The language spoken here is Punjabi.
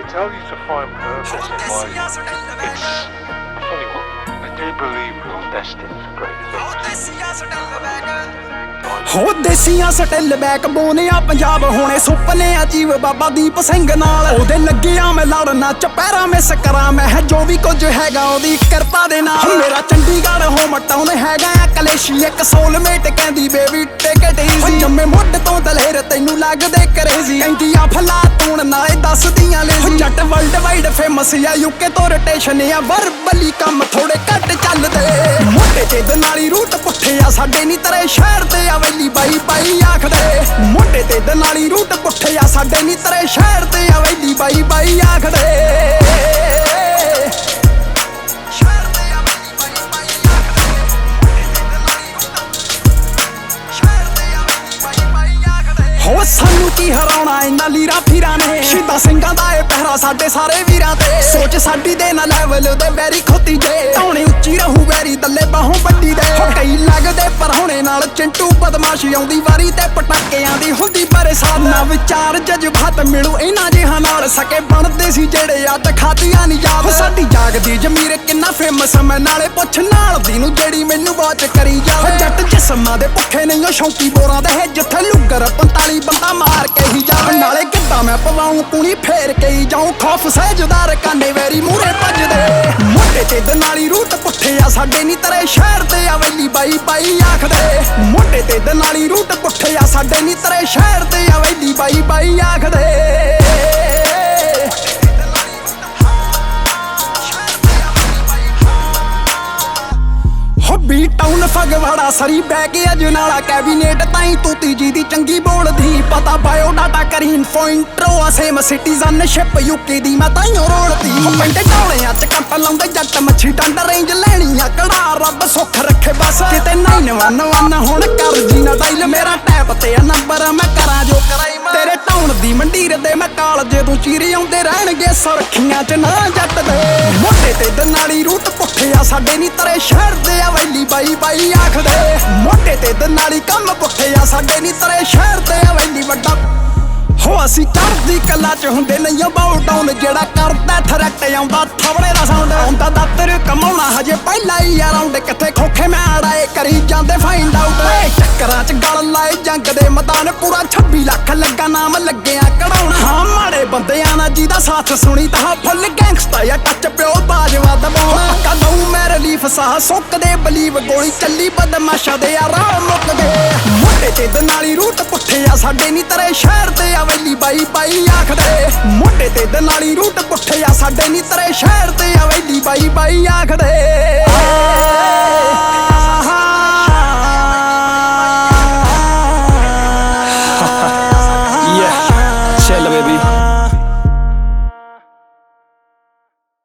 tell you to find purpose in life. It's a funny one. I do believe we're destined for great things. ਹੋ ਦੇਸੀਆਂ ਸਟਿਲ ਬੈਕ ਬੋਨਿਆ ਪੰਜਾਬ ਹੋਣੇ ਸੁਪਨੇ ਅਜੀਬ ਬਾਬਾ ਦੀਪ ਸਿੰਘ ਨਾਲ ਉਹਦੇ ਲੱਗਿਆ ਮੈਂ ਲੜਨਾ ਚਪੈਰਾ ਮਿਸ ਕਰਾਂ ਮੈਂ ਜੋ ਵੀ ਕੁਝ ਹੈਗਾ ਉਹਦੀ ਕਿਰਪਾ ਦੇ ਨਾਲ ਮੇਰਾ ਚੰਡੀਗੜ੍ਹ ਹੋਮ ਟਾਊਨ ਹੈਗਾ ਆ ਕਲੇਸ਼ੀ ਇੱਕ ਸੋਲਮੇਟ ਕਹਿੰਦੀ ਬੇਬੀ ਟਿਕਟ ਈਜ਼ੀ ਜੰਮੇ ਮੁੱਢ ਤੋਂ ਦਲੇਰ ਤੈਨੂੰ ਲੱਗਦੇ ਕਰੇਜ਼ੀ ਕਹਿੰਦੀਆਂ ਫਲਾ ਤੂਣ ਨਾਲੇ ਦੱਸਦੀਆਂ lazy Jatt world wide famous ਆ ਯੂਕੇ ਤੋਂ ਰੋਟੇਸ਼ਨ ਆ ਵਰਬਲੀ ਕੰਮ ਥੋੜੇ ਘੱਟ ਚੱਲਦੇ ਮੋਢੇ ਤੇ ਦਨਾਲੀ ਰੂਟ ਪੁੱਠੇ ਆ ਸਾਡੇ ਨਹੀਂ ਤਰੇ ਸ਼ਹਿਰ ਤੇ ਆ ਵੈਲੀ ਬਾਈ ਬਾਈ ਆਖਦੇ ਮੋਢੇ ਤੇ ਦਨਾਲੀ ਰੂਟ ਪੁੱਠੇ ਆ ਸਾਡੇ ਨਹੀਂ ਤਰੇ ਸ਼ਹਿਰ ਤੇ ਆ ਵੈਲੀ ਬਾਈ ਬਾਈ ਆਖਦੇ ਹੋ ਸਾਨੂੰ ਕੀ ਹਰਾਉਣਾ ਇਹਨਾਂ ਲੀਰਾ ਫੀਰਾਂ ਨੇ ਸ਼ਹੀਦਾਂ ਸਿੰਘਾਂ ਦਾ ਇਹ ਪਹਿਰਾ ਸਾਡੇ ਸਾਰੇ ਵੀਰਾਂ ਤੇ ਸੋਚ ਸਾਡੀ ਦੇ ਨਾ ਲੈਵਲ ਤੇ ਵੈਰੀ ਖੋਤੀ ਜੇ ਧੌਣੇ ਉੱਚੀ ਰਹੂ ਵੈਰੀ ਦੱਲੇ ਬਾਹੋਂ ਵੱਡੀ ਦੇ ਕਈ ਲੱਗਦੇ ਪਰ ਹੁਣੇ ਨਾਲ ਚਿੰਟੂ ਬਦਮਾਸ਼ੀ ਆਉਂਦੀ ਵਾਰੀ ਤੇ ਪਟਾਕਿਆਂ ਦੀ ਹੁੰਦੀ ਪਰੇਸ਼ਾਨ ਨਾ ਵਿਚਾਰ ਜਜ਼ਬਾਤ ਮਿਲੂ ਇਹਨਾਂ ਜਿਹਾਂ ਨਾਲ ਸਕੇ ਬਣਦੇ ਸੀ ਜਿਹੜੇ ਆ ਖਾਤੀਆਂ ਨਹੀਂ ਯਾਦ ਸਾਡੀ ਜਾਗਦੀ ਜ਼ਮੀਰ ਕਿੰਨਾ ਫੇਮਸ ਮੈਂ ਨਾਲੇ ਪੁੱਛ ਨਾਲ ਦੀ ਨੂੰ ਜਿਹੜੀ ਮੈਨੂੰ ਵਾਚ ਕਰੀ ਜਾਵੇ ਜੱਟ ਜਿਸਮਾਂ ਦੇ ਭੁੱਖੇ ਨਹੀਂ ਉਹ ਸ਼ੌਂਕੀ ਬੋਰਾਂ ਦੇ ਜਿੱਥੇ ਲੁੱਗਰ 45 ਬੰਦਾ ਮਾਰ ਕੇ ਹੀ ਜਾਵੇ ਨਾਲੇ ਕਿੱਦਾਂ ਮੈਂ ਪਵਾਉਂ ਪੂਣੀ ਫੇਰ ਕੇ ਹੀ ਜਾਉਂ ਖੌਫ ਸਹਿਜਦਾਰ ਕਾਨੇ ਵੈਰੀ ਮੂਰੇ ਭੱਜਦੇ ਮੋਢੇ ਤੇ ਦਨਾਲੀ ਰੂਟ ਪੁੱਠੇ ਆ ਸਾਡੇ ਨਹੀਂ ਤਰੇ ਸ਼ਹਿਰ ਤੇ ਆ ਵੈਲੀ ਬਾਈ ਬਾਈ ਆਖਦੇ ਮੋਢੇ ਤੇ ਦਨਾਲੀ ਰੂਟ ਪੁੱਠੇ ਆ ਸਾਡੇ ਨਹੀਂ ਤਰੇ ਸ਼ਹਿਰ ਤੇ ਆ ਵੈਲੀ ਬਾਈ ਬਾਈ ਆਖਦੇ ਬੀ ਟਾਊਨ ਫਗਵਾੜਾ ਸਰੀ ਬੈ ਕੇ ਅਜਨਾਲਾ ਕੈਬਨੇਟ ਤਾਈ ਤੂਤੀ ਜੀ ਦੀ ਚੰਗੀ ਬੋਲਦੀ ਪਤਾ ਬਾਇਓ ਡਾਟਾ ਕਰੀ ਇਨਫੋ ਇੰਟਰੋ ਆ ਸੇਮ ਸਿਟੀਜ਼ਨਸ਼ਿਪ ਯੂਕੇ ਦੀ ਮੈਂ ਤਾਈਓ ਰੋਲਦੀ ਪਿੰਡ ਟੋਲਿਆਂ ਚ ਕੰਪ ਲਾਉਂਦੇ ਜੱਟ ਮੱਛੀ ਡੰਡ ਰੇਂਜ ਲੈਣੀ ਆ ਕੜਾ ਰੱਬ ਸੁੱਖ ਰੱਖੇ ਬਸ ਕਿਤੇ 911 ਹੁਣ ਕਰ ਜੀ ਨਾ ਡਾਇਲ ਮੇਰਾ ਟੈਪ ਤੇ ਆ ਨੰਬਰ ਮੈਂ ਕਰਾਂ ਜੋ ਕਰਾਈ ਤੇਰੇ ਟਾਊਨ ਦੀ ਮੰਡੀਰ ਦੇ ਮੈਂ ਕਾਲਜੇ ਤੋਂ ਚੀਰੀ ਆਉਂਦੇ ਰਹਿਣਗੇ ਸੁਰਖੀਆਂ ਚ ਨਾ ਜੱਟ ਦੇ ਮੋਢੇ ਤੇ ਦਨਾਲੀ ਰੂਟ ਪੁੱਠੇ ਆ ਸਾਡੇ ਨਹੀਂ ਤਰੇ ਸ਼ਹਿਰ ਦੇ ਆ ਵੈਲੀ ਬਾਈ ਬਾਈ ਆਖਦੇ ਮੋਢੇ ਤੇ ਦਨਾਲੀ ਕੰਮ ਪੁੱਠੇ ਆ ਸਾਡੇ ਨਹੀਂ ਤਰੇ ਸ਼ਹਿਰ ਤੇ ਆ ਵੈਲੀ ਵੱਡਾ ਹੋ ਅਸੀਂ ਚੜ੍ਹਦੀ ਕਲਾ ਚ ਹੁੰਦੇ ਨਹੀਂ ਬਾਉ ਡਾਊਨ ਜਿਹੜਾ ਕਰਦਾ ਥਰੈਟ ਆਉਂਦਾ ਥਵੜੇ ਦਾ ਸਾਊਂਡ ਆਉਂਦਾ ਦਾਤਰ ਕਮਾਉਣਾ ਹਜੇ ਪਹਿਲਾਂ ਹੀ ਆ ਰਾਉਂਡ ਕਿੱਥੇ ਖੋਖੇ ਮੈਂ ਆੜਾਏ ਕਰੀ ਜਾਂਦੇ ਫਾਈਂਡ ਆਊਟ ਚੱਕਰਾਂ ਚ ਗਲ ਲਾਏ ਜੰਗ ਦੇ ਮੈਦਾਨ ਪੂਰਾ 26 ਲੱਖ ਲੱਗਾ ਨਾਮ ਲੱਗਿਆ ਕਢਾਉਣਾ ਹਾਂ ਮਾੜੇ ਬੰਦਿਆਂ ਨਾਲ ਜਿਹਦਾ ਸਾਥ ਸੁਣੀ ਤਾਂ ਫੁੱਲ ਗੈਂਗਸਟਾ ਜਾਂ ਟੱਚ ਪਿਓ ਬਾਜਵਾ ਦਬਾਉਣਾ ਕਦੋਂ ਮੈਂ ਰਿਲੀਫ ਸਾਹ ਸੁੱਕਦੇ ਬਲੀਵ ਗੋਲੀ ਚੱਲੀ ਬਦਮਾਸ਼ਾ ਦੇ ਆਰਾਮ ਮੁੱਕਦੇ ਮੋਢੇ ਤੇ ਦਨਾਲੀ ਰੂਟ ਪੁੱਠੇ ਆ ਸਾਡੇ ਨਹੀਂ ਤਰੇ ਸ਼ਹਿਰ ਤੇ ਆ ਵੈਲੀ ਬਾਈ ਬਾਈ ਆਖਦੇ ਮੋਢੇ ਤੇ ਦਨਾਲੀ ਰੂਟ ਪੁੱਠੇ ਆ ਸਾਡੇ ਨਹੀਂ ਤਰੇ ਸ਼ਹਿਰ ਤੇ ਆ ਵੈਲੀ ਬਾਈ ਬਾਈ